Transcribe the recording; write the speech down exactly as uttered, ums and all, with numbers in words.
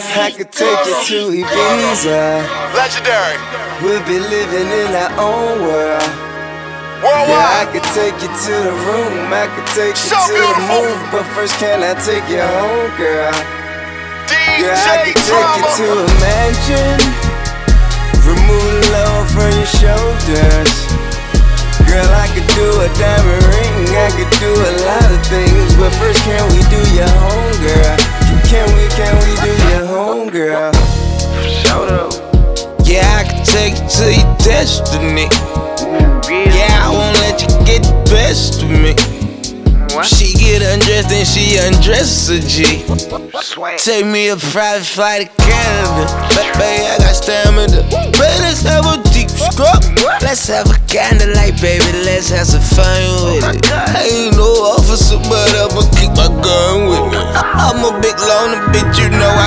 I could take you to Ibiza. Legendary. We'll be living in our own world. Worldwide. Yeah, I could take you to the room, I could take you So to beautiful. the moon, but first can I take you home, girl? D Yeah, J I could take you Drama. to a mansion, remove the load from your shoulders. Girl, I could do a diamond ring, I could do a lot of things, but first can we do your home, girl? Can we, can we do your home, girl? Shout out. Yeah, I could take you to your destiny. Yeah, I won't let you get the best of me. What? She get undressed and she undresses a G. Swag. Take me a private flight to Canada. Baby, I got stamina. Baby, let's have a deep scrub. Let's have a candlelight, baby. Let's have some fun with it. I ain't no officer, but I'ma keep my gun with me. I'm a big loner, bitch. You know I